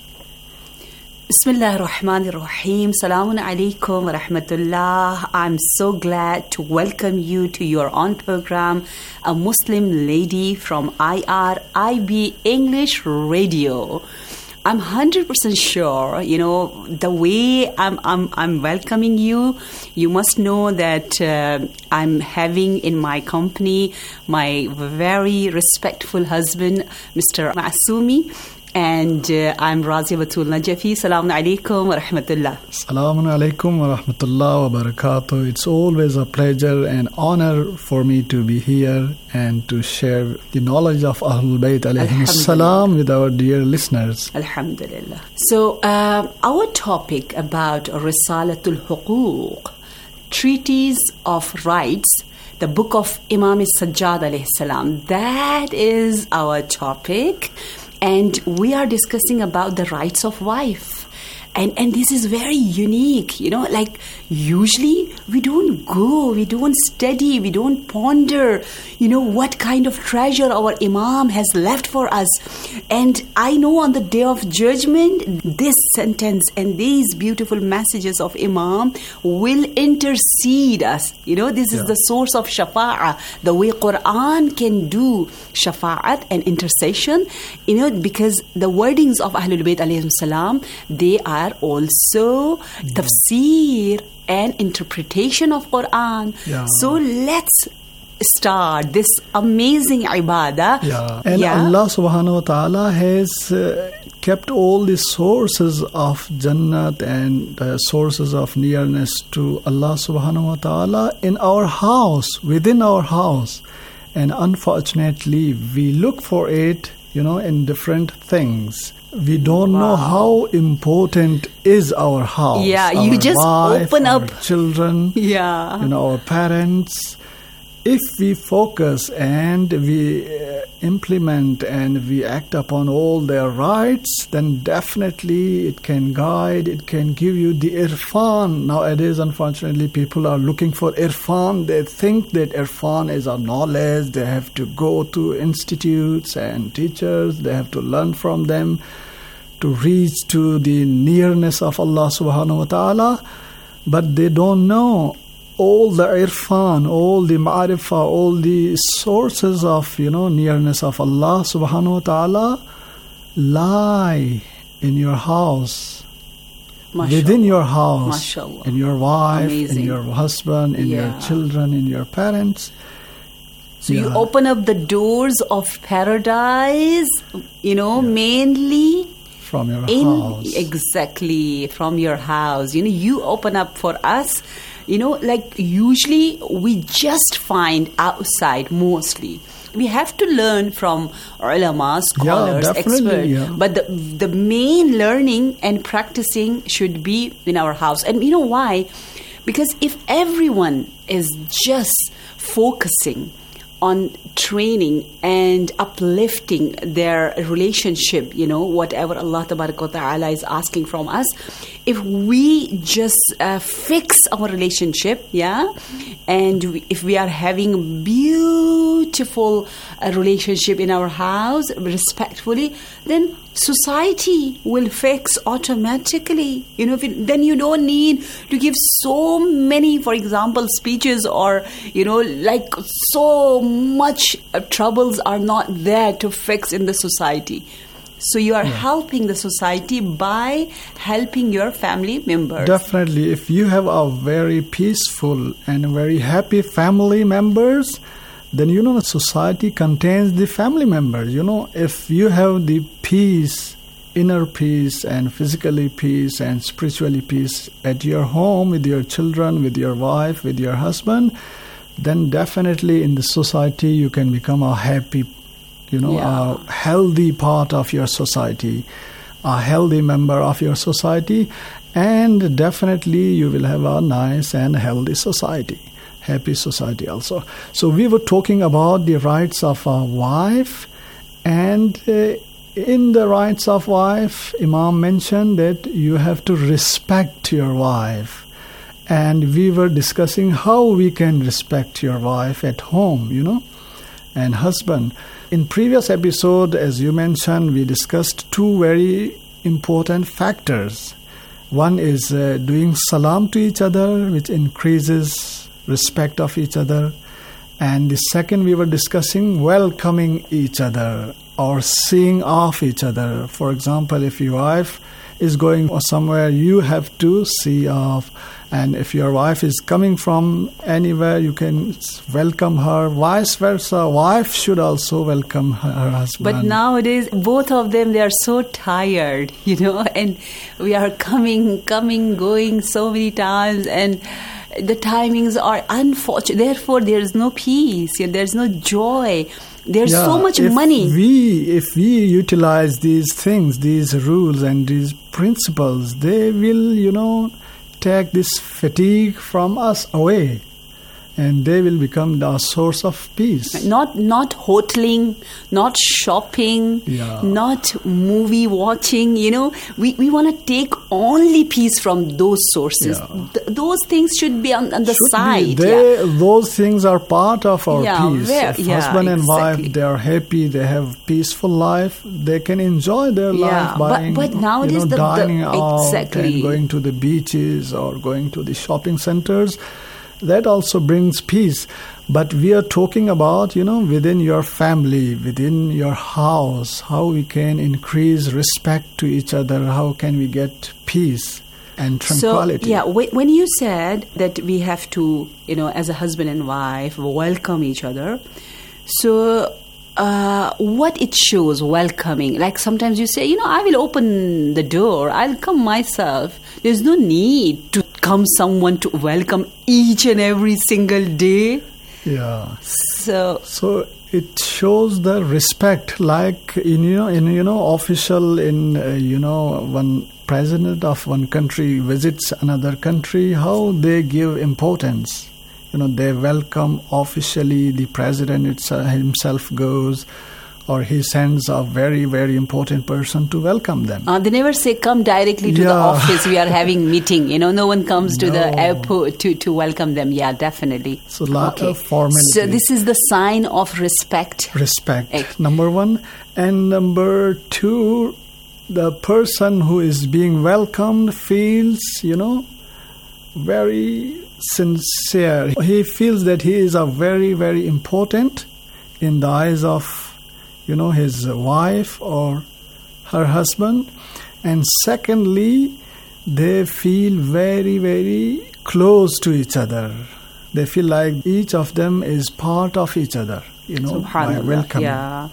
Bismillah ar-Rahman ar-Rahim. Salamun alaikum wa rahmatullah. I'm so glad to welcome you to your own program, A Muslim Lady from I R I B English Radio. I'm one hundred percent sure, you know, the way I'm I'm I'm welcoming you, you must know that uh, I'm having in my company my very respectful husband, Mister Masumi, and uh, I'm Razia Batul Najafi. Assalamu alaikum wa rahmatullah. Assalamu alaikum wa rahmatullah wa barakatuh. It's always a pleasure and honor for me to be here and to share the knowledge of Ahlul Bayt alayhim salam with our dear listeners. Alhamdulillah. So, uh, our topic about Risalatul Huquq, Treatise of Rights, the book of Imam Sajjad alayhi salam, that is our topic. And we are discussing about the rights of wife. And and this is very unique, you know, like usually we don't go, we don't study, we don't ponder, you know, what kind of treasure our Imam has left for us. And I know on the Day of Judgment, this sentence and these beautiful messages of Imam will intercede us. You know, this is yeah. the source of shafa'ah, the way Quran can do shafa'at and intercession, you know, because the wordings of Ahlul Bayt alayhim salam, they are are also yeah. tafsir and interpretation of Quran. Yeah. So let's start this amazing ibadah. Yeah. And yeah. Allah subhanahu wa ta'ala has uh, kept all the sources of Jannat and uh, sources of nearness to Allah subhanahu wa ta'ala in our house, within our house. And unfortunately, we look for it, you know, in different things. We don't wow. know how important is our house. Yeah, our you just wife, open our up. children, yeah. you know, our parents. If we focus and we uh, implement and we act upon all their rights, then definitely it can guide, it can give you the irfan. Nowadays, unfortunately, people are looking for irfan. They think that irfan is a knowledge. They have to go to institutes and teachers. They have to learn from them to reach to the nearness of Allah subhanahu wa ta'ala. But they don't know all the irfan, all the ma'rifah, all the sources of, you know, nearness of Allah subhanahu wa ta'ala lie in your house, Mashallah. within your house, Mashallah. in your wife, Amazing. in your husband, in yeah. your children, in your parents. So yeah. you open up the doors of paradise, you know, yeah. mainly from your in, house. Exactly, from your house. You know, you open up for us. You know, like usually we just find outside mostly. We have to learn from ulama, scholars, yeah, experts. Yeah. But the the main learning and practicing should be in our house. And you know why? Because if everyone is just focusing on training and uplifting their relationship, you know, whatever Allah Tabaraka wa Ta'ala is asking from us, if we just uh, fix our relationship, yeah, and we, if we are having beautiful uh, relationship in our house, respectfully, then society will fix automatically. You know, if it, then you don't need to give so many, for example, speeches or, you know, like so much uh, troubles are not there to fix in the society. So you are yeah. helping the society by helping your family members. Definitely. If you have a very peaceful and very happy family members, then, you know, the society contains the family members. You know, if you have the peace, inner peace and physically peace and spiritually peace at your home, with your children, with your wife, with your husband, then definitely in the society you can become a happy, you know, yeah. a healthy part of your society, a healthy member of your society, and definitely you will have a nice and healthy society. Happy society also. So we were talking about the rights of a wife, and uh, in the rights of wife, Imam mentioned that you have to respect your wife. And we were discussing how we can respect your wife at home, you know, and husband. In previous episode, as you mentioned, we discussed two very important factors. One is uh, doing salam to each other, which increases respect of each other. And the second, we were discussing welcoming each other or seeing off each other. For example, if your wife is going somewhere, you have to see off. And if your wife is coming from anywhere, you can welcome her. Vice versa, wife should also welcome her, her husband. But nowadays, both of them, they are so tired, you know, and we are coming, coming, going so many times, and the timings are unfortunate. Therefore, there is no peace, there is no joy. There's yeah, so much if money. We, if we utilize these things, these rules and these principles, they will, you know, take this fatigue from us away, and they will become the source of peace. Not not hoteling, not shopping, yeah. not movie watching. You know, we, we want to take only peace from those sources. Yeah. Th- those things should be on, on the should side. They, yeah. Those things are part of our yeah, peace. Where, if yeah, husband and exactly. wife, they are happy, they have peaceful life, they can enjoy their yeah, life by but, but nowadays you know, the, dining the, out exactly. and going to the beaches or going to the shopping centers. That also brings peace. But we are talking about, you know, within your family, within your house, how we can increase respect to each other, how can we get peace and tranquility. So, yeah, when you said that we have to, you know, as a husband and wife, welcome each other, so uh, what it shows, welcoming, like sometimes you say, you know, I will open the door, I'll come myself. There's no need to come someone to welcome each and every single day. Yeah. So, so it shows the respect, like in you know, in you know, official in uh, you know, one president of one country visits another country, how they give importance. You know, they welcome officially. The president itself, himself goes, or he sends a very, very important person to welcome them. Uh, they never say, come directly to yeah. the office, we are having meeting. You know, no one comes to no. the airport to, to welcome them. Yeah, definitely. So, lot okay. of formality. So, this is the sign of respect. Respect, eh. number one. And number two, the person who is being welcomed feels, you know, very sincere. He feels that he is a very, very important in the eyes of, you know, his wife or her husband. And secondly, they feel very, very close to each other. They feel like each of them is part of each other, you know, by welcoming. Yeah.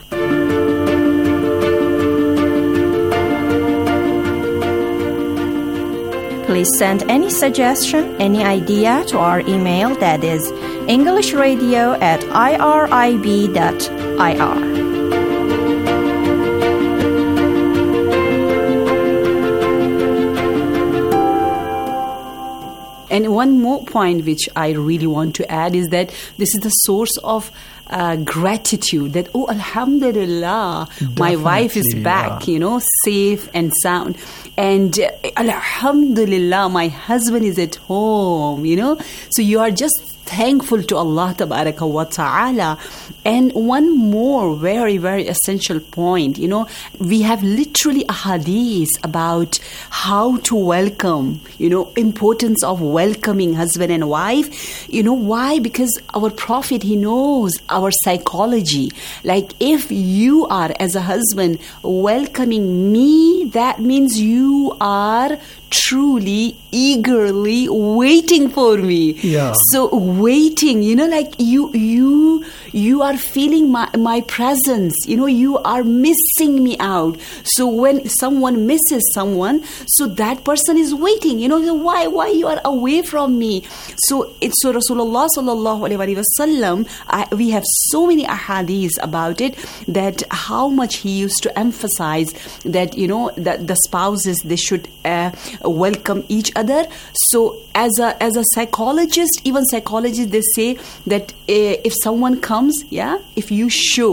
Please send any suggestion, any idea to our email, that is englishradio at irib dot I R. And one more point which I really want to add is that this is the source of uh, gratitude, that, oh, alhamdulillah, Definitely, my wife is back, yeah. you know, safe and sound. And uh, alhamdulillah, my husband is at home, you know. So you are just thankful to Allah tabaraka wa ta'ala. And one more very, very essential point, you know, we have literally a hadith about how to welcome, you know, importance of welcoming husband and wife. You know why? Because our Prophet, he knows our psychology. Like, if you are, as a husband, welcoming me, that means you are truly, eagerly waiting for me. Yeah. So waiting, you know, like you, you, you are feeling my, my presence. You know, you are missing me out. So when someone misses someone, so that person is waiting. You know, why, why you are away from me? So it's so Rasulullah sallallahu alaihi wasallam. We have so many ahadiths about it, that how much he used to emphasize that, you know, that the spouses, they should uh, welcome each other. So as a as a psychologist, even psychologists, they say that uh, if someone comes, yeah, if you show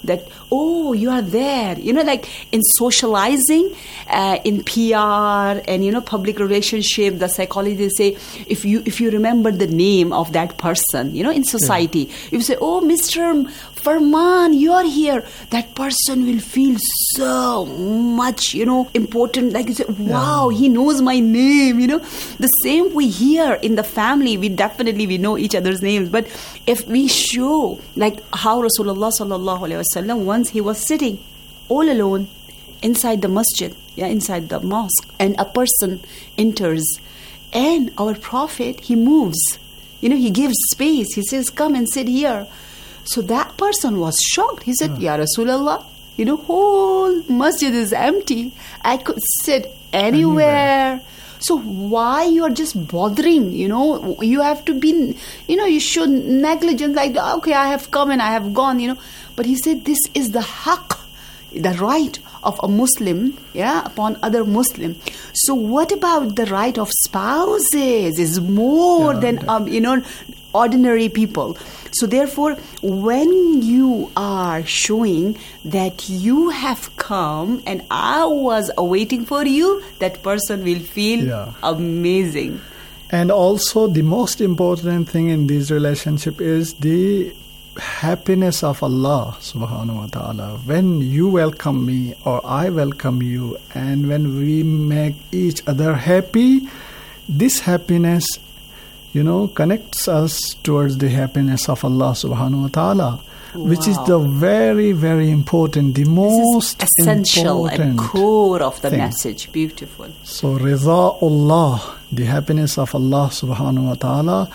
that, oh, you are there. You know, like in socializing, uh, in P R and, you know, public relationship, the psychologists say, if you if you remember the name of that person, you know, in society, yeah. if you say, oh, Mister Farman, you are here, that person will feel so much, you know, important. Like you say, wow, yeah. he knows my name, you know. The same we hear in the family, we definitely, we know each other's names. But if we show, like how Rasulullah sallallahu alaihi wasallam, once he was sitting all alone inside the masjid, yeah, inside the mosque, and a person enters, and our Prophet, he moves, you know, he gives space. He says, come and sit here. So that person was shocked. He said, yeah. Ya Rasulullah, you know, whole masjid is empty. I could sit anywhere. anywhere. So why you are just bothering, you know? You have to be, you know, you should negligence, like, okay, I have come and I have gone, you know. But he said this is the haqq, the right of a Muslim, yeah, upon other Muslim. So what about the right of spouses? Is more yeah, than, um, you know, ordinary people. So therefore, when you are showing that you have come and I was awaiting for you, that person will feel yeah. amazing. And also the most important thing in this relationship is the happiness of Allah subhanahu wa ta'ala. When you welcome me or I welcome you, and when we make each other happy, this happiness, you know, connects us towards the happiness of Allah subhanahu wa ta'ala, wow. which is the very, very important, the most essential important and core of the thing. message. Beautiful. So, Ridha'ullah, the happiness of Allah subhanahu wa ta'ala.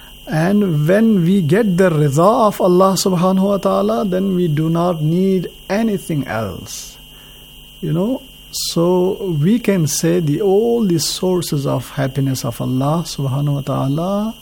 And when we get the Ridha of Allah subhanahu wa ta'ala, then we do not need anything else. You know, so we can say the all the sources of happiness of Allah subhanahu wa ta'ala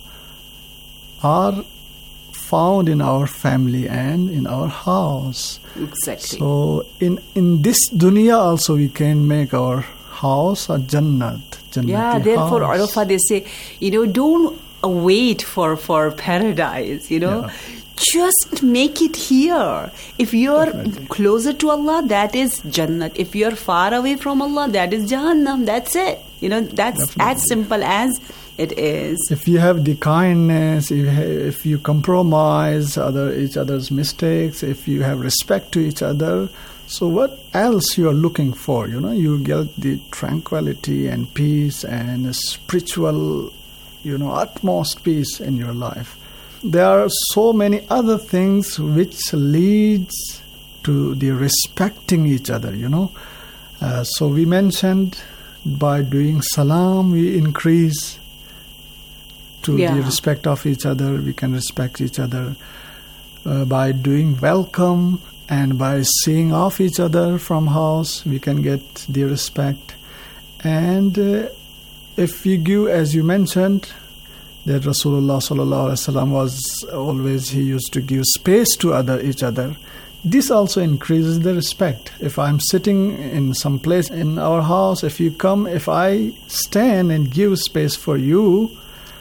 are found in our family and in our house. Exactly. So in, in this dunya also we can make our house a Jannat. Jannati yeah, therefore house. Arafah, they say, you know, don't wait for, for paradise, you know. Yeah. Just make it here. If you're Definitely. closer to Allah, that is Jannat. If you're far away from Allah, that is Jahannam. That's it. You know, that's Definitely. as simple as it is. If you have the kindness, if, if you compromise other each other's mistakes, if you have respect to each other, so what else you are looking for? You know, you get the tranquility and peace and spiritual, you know, utmost peace in your life. There are so many other things which leads to the respecting each other, you know. Uh, so we mentioned by doing salam, we increase to yeah. the respect of each other. We can respect each other uh, by doing welcome, and by seeing off each other from house, we can get the respect. And uh, if we give, as you mentioned, that Rasulullah sallallahu alaihi wasallam was always, he used to give space to other each other. This also increases the respect. If I'm sitting in some place in our house, if you come, if I stand and give space for you,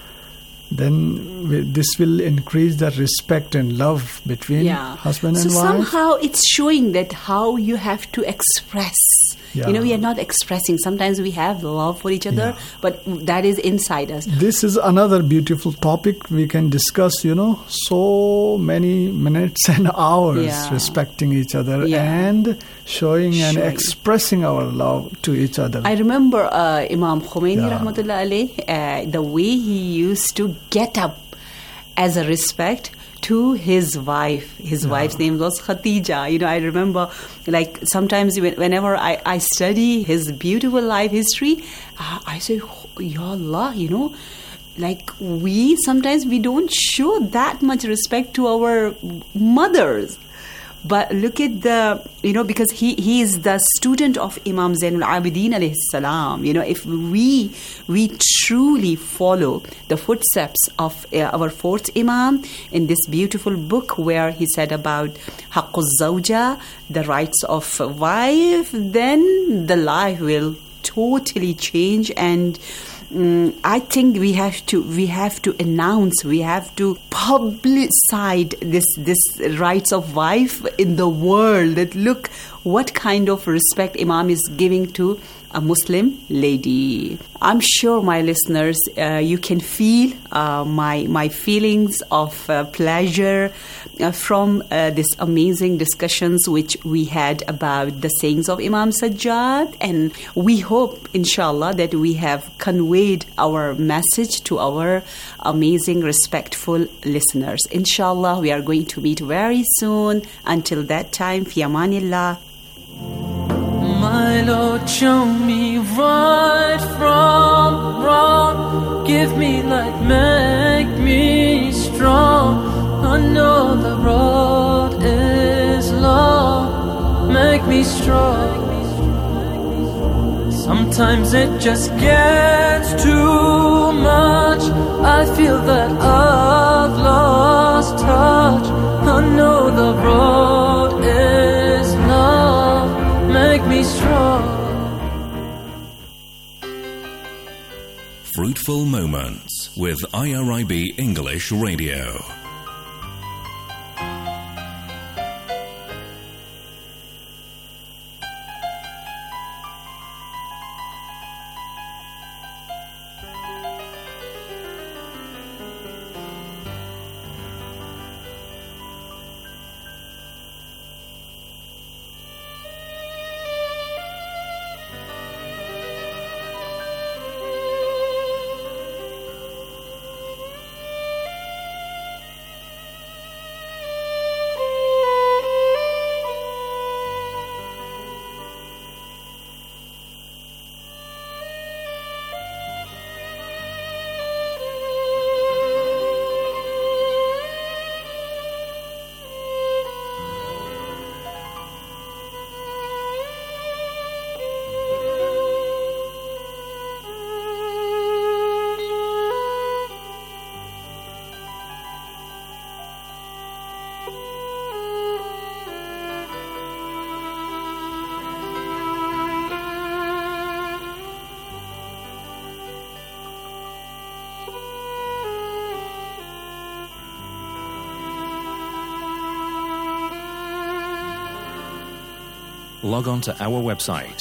then we, this will increase the respect and love between yeah. husband so and wife. So somehow it's showing that how you have to express. Yeah. You know, we are not expressing. Sometimes we have love for each other, yeah. but that is inside us. This is another beautiful topic we can discuss, you know, so many minutes and hours yeah. respecting each other yeah. and showing, showing and expressing our love to each other. I remember uh, Imam Khomeini yeah. rahmatullah alayh, uh, the way he used to get up as a respect to his wife. His yeah. wife's name was Khatija. You know, I remember, like, sometimes whenever I, I study his beautiful life history, uh, I say, Ya Allah, you know, like, we sometimes we don't show that much respect to our mothers. But look at the, you know, because he, he is the student of Imam Zainul Abidin alayhi salam. You know, if we we truly follow the footsteps of uh, our fourth Imam in this beautiful book where he said about Haqquz Zawja, the rights of a wife, then the life will totally change, and mm, I think we have to we have to announce, we have to publicize this this rights of wife in the world. That look what kind of respect Imam is giving to a Muslim lady. I'm sure, my listeners, uh, you can feel uh, my my feelings of uh, pleasure uh, from uh, this amazing discussions which we had about the sayings of Imam Sajjad, and we hope, inshallah, that we have conveyed our message to our amazing, respectful listeners. Inshallah, we are going to meet very soon. Until that time, fi amanillah. My Lord, show me right from wrong. Give me light, make me strong. I know the road is long. Make me strong. Sometimes it just gets too much. I feel that I've lost touch. I know the road is long. Make me strong. Fruitful Moments with I R I B English Radio. Log on to our website,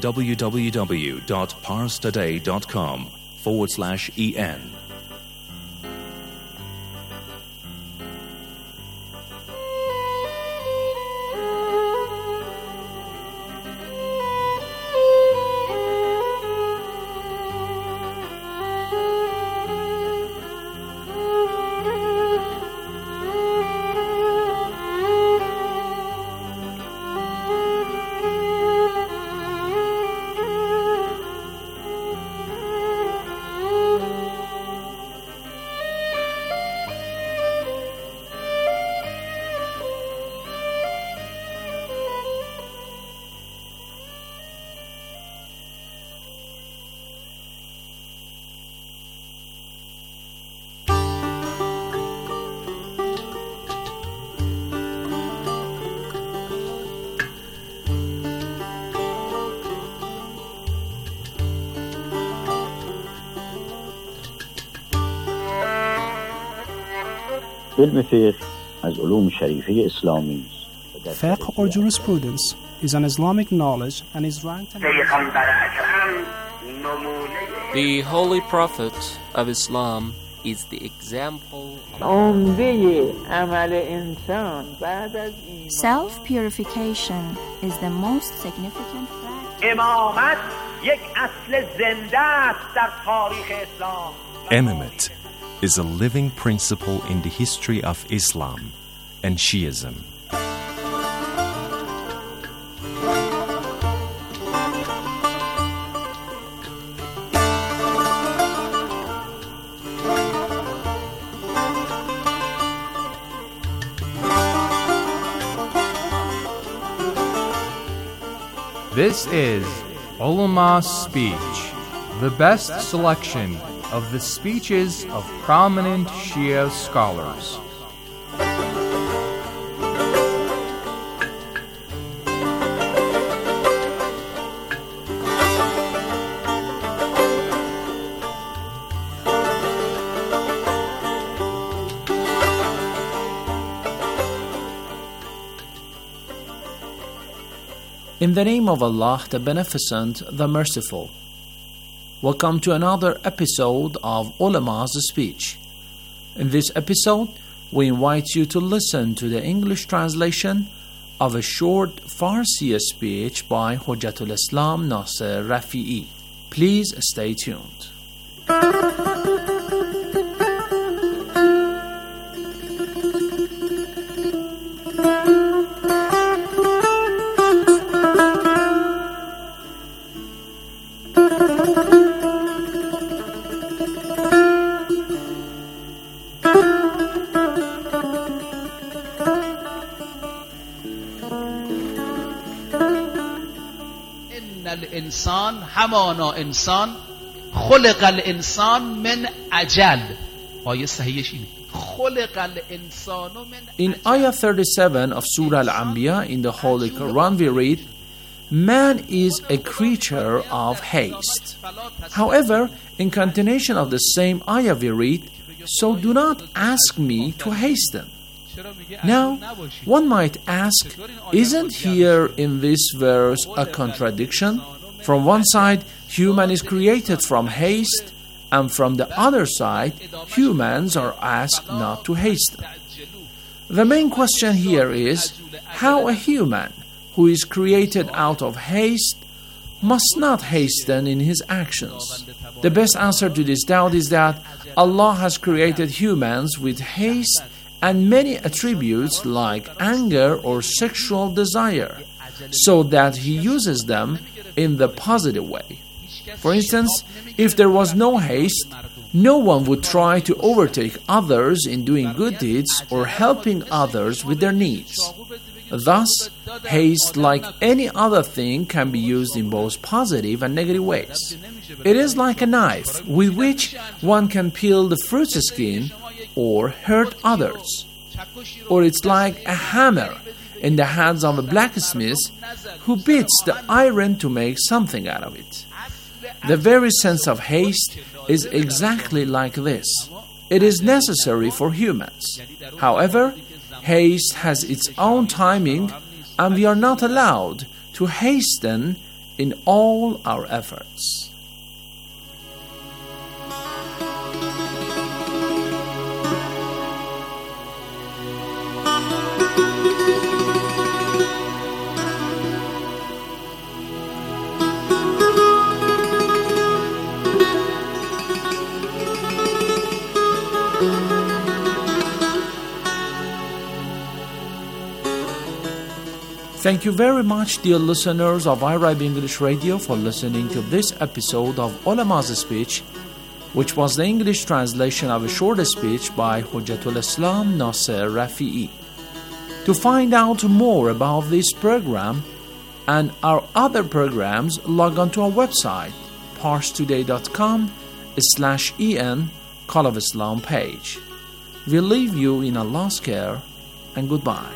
www.parstoday.com forward slash en. علم فقه از علوم شریفه اسلامی است. Fiqh or jurisprudence is an Islamic knowledge and is ranked. The Holy Prophet of Islam is the example. Self-purification is the most significant fact. امامت یک اصل زنده است در تاریخ اسلام. Imamate is a living principle in the history of Islam and Shiism. This is Ulama's Speech, the best selection of the speeches of prominent Shia scholars. In the name of Allah, the Beneficent, the Merciful. Welcome to another episode of Ulama's Speech. In this episode, we invite you to listen to the English translation of a short Farsi speech by Hujjatul Islam Nasser Rafi'i. Please stay tuned. الانسان همانا انسان خلق الانسان من عجل آیه صحیحش اینه خلق الانسان من In Ayah thirty-seven of Surah Al-Anbiya in the Holy Quran we read, man is a creature of haste. However, in continuation of the same ayah we read, so do not ask me to hasten. Now, one might ask, isn't here in this verse a contradiction? From one side, human is created from haste, and from the other side, humans are asked not to hasten. The main question here is how a human who is created out of haste must not hasten in his actions. The best answer to this doubt is that Allah has created humans with haste and many attributes like anger or sexual desire, so that He uses them in the positive way. For instance, if there was no haste, no one would try to overtake others in doing good deeds or helping others with their needs. Thus, haste, like any other thing, can be used in both positive and negative ways. It is like a knife with which one can peel the fruit skin or hurt others. Or it's like a hammer in the hands of a blacksmith who beats the iron to make something out of it. The very sense of haste is exactly like this. It is necessary for humans. However, haste has its own timing, and we are not allowed to hasten in all our efforts. Thank you very much, dear listeners of I R I B English Radio, for listening to this episode of Ulama's Speech, which was the English translation of a short speech by Hujjatul Islam Nasser Rafi'i. To find out more about this program and our other programs, log on to our website, parstoday.com slash en Call of Islam page. We leave you in Allah's care, and goodbye.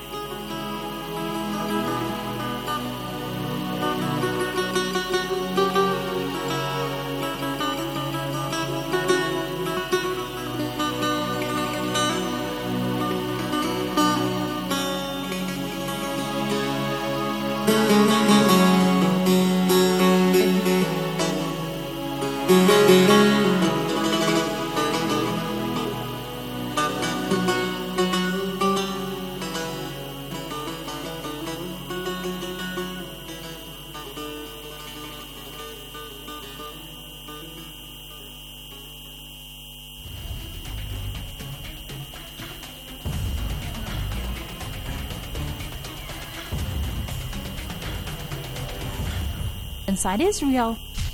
Inside Israel.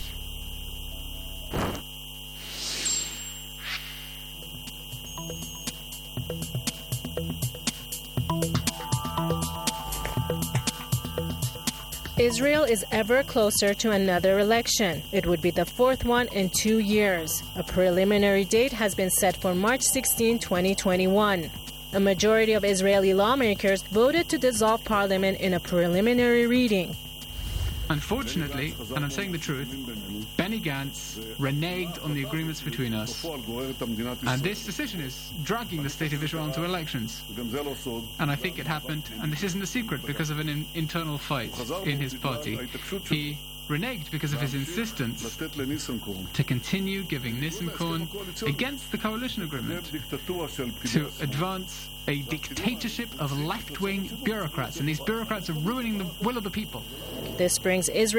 Israel is ever closer to another election. It would be the fourth one in two years. A preliminary date has been set for March sixteenth, twenty twenty-one. A majority of Israeli lawmakers voted to dissolve parliament in a preliminary reading. Unfortunately, and I'm saying the truth, Benny Gantz reneged on the agreements between us, and this decision is dragging the State of Israel into elections. And I think it happened, and this isn't a secret, because of an in- internal fight in his party. He reneged because of his insistence to continue giving Nissenkorn against the coalition agreement to advance a dictatorship of left-wing bureaucrats, and these bureaucrats are ruining the will of the people. This brings Israel